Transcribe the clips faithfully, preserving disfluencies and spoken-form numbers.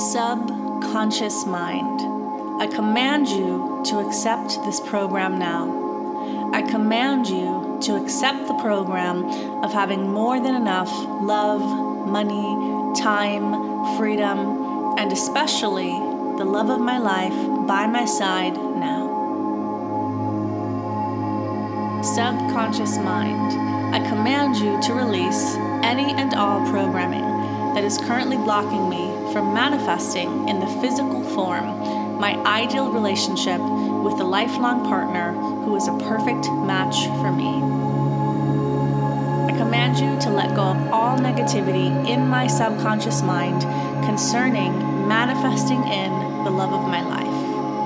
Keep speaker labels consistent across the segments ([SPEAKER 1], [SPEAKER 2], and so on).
[SPEAKER 1] Subconscious mind, I command you to accept this program now. I command you to accept the program of having more than enough love, money, time, freedom, and especially the love of my life by my side now. Subconscious mind, I command you to release any and all programming that is currently blocking me from manifesting in the physical form my ideal relationship with a lifelong partner who is a perfect match for me. I command you to let go of all negativity in my subconscious mind concerning manifesting in the love of my life.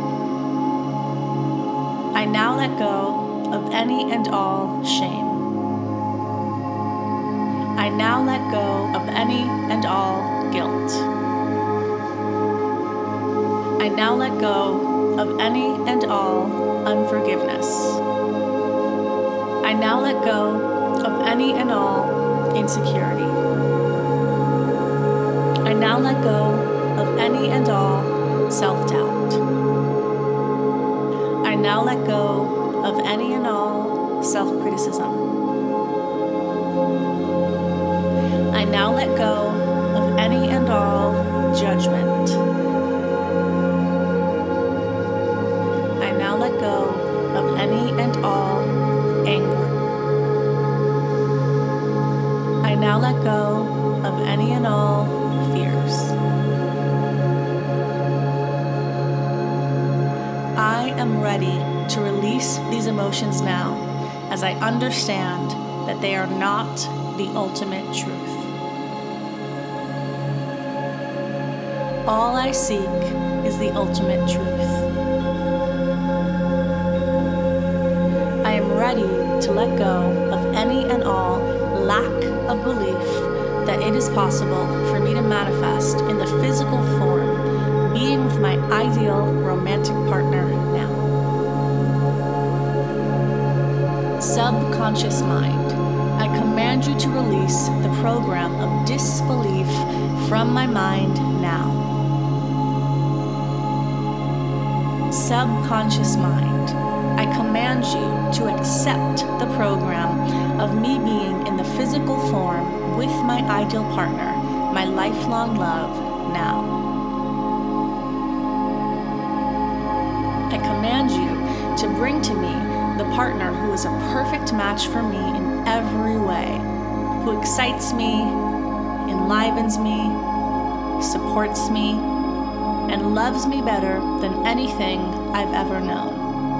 [SPEAKER 1] I now let go of any and all shame. I now let go of any and all guilt. I now let go of any and all unforgiveness. I now let go of any and all insecurity. I now let go of any and all self-doubt. I now let go of any and all self-criticism. I now let go of any and all judgment. I now let go of any and all anger. I now let go of any and all fears. I am ready to release these emotions now as I understand that they are not the ultimate truth. All I seek is the ultimate truth. I am ready to let go of any and all lack of belief that it is possible for me to manifest in the physical form, being with my ideal romantic partner now. Subconscious mind, I command you to release the program of disbelief from my mind now. Subconscious mind, I command you to accept the program of me being in the physical form with my ideal partner, my lifelong love, now. I command you to bring to me the partner who is a perfect match for me in every way, who excites me, enlivens me, supports me, and loves me better than anything I've ever known.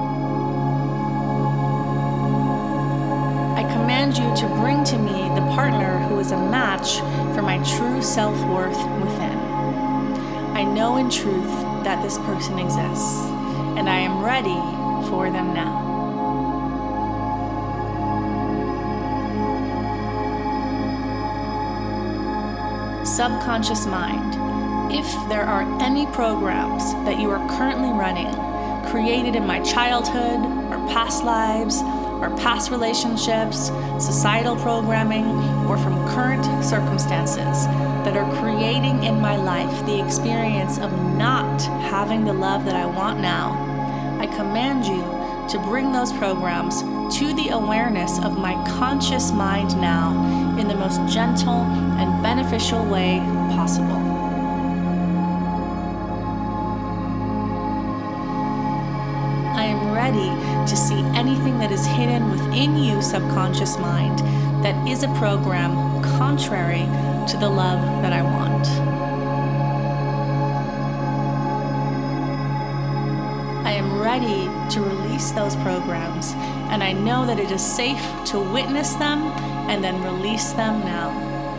[SPEAKER 1] I command you to bring to me the partner who is a match for my true self-worth within. I know in truth that this person exists, and I am ready for them now. Subconscious mind, if there are any programs that you are currently running, created in my childhood or past lives or past relationships, societal programming, or from current circumstances that are creating in my life the experience of not having the love that I want now, I command you to bring those programs to the awareness of my conscious mind now in the most gentle and beneficial way possible. I am ready to see anything that is hidden within you, subconscious mind, that is a program contrary to the love that I want. I am ready to release those programs, and I know that it is safe to witness them and then release them now.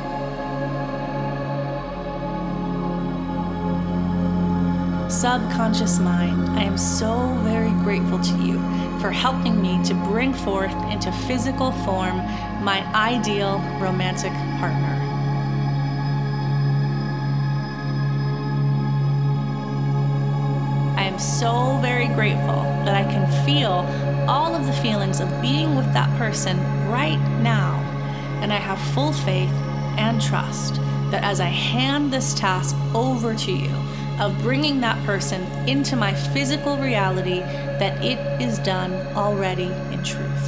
[SPEAKER 1] Subconscious mind, I am so very grateful to you for helping me to bring forth into physical form my ideal romantic partner. I am so very grateful that I can feel all of the feelings of being with that person right now, and I have full faith and trust that as I hand this task over to you of bringing that person into my physical reality, that it is done already in truth.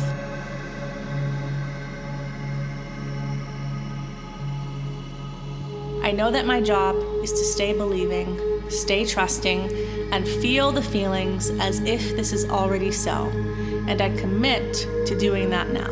[SPEAKER 1] I know that my job is to stay believing, stay trusting, and feel the feelings as if this is already so, and I commit to doing that now.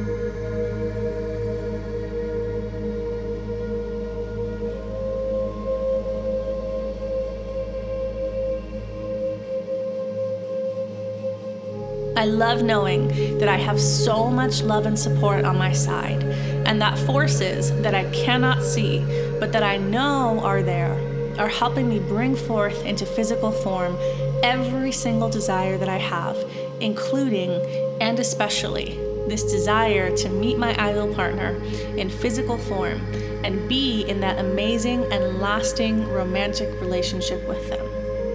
[SPEAKER 1] I love knowing that I have so much love and support on my side, and that forces that I cannot see, but that I know are there, are helping me bring forth into physical form every single desire that I have, including and especially this desire to meet my ideal partner in physical form and be in that amazing and lasting romantic relationship with them.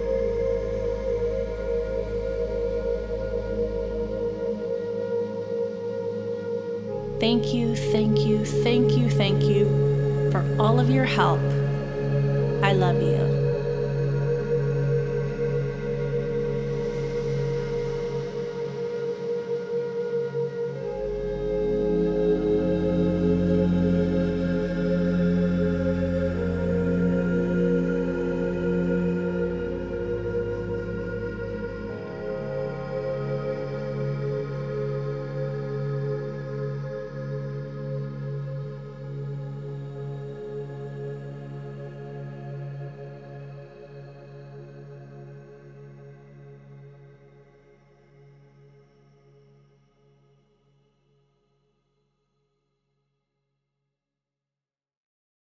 [SPEAKER 1] Thank you, thank you, thank you, thank you for all of your help. I love you.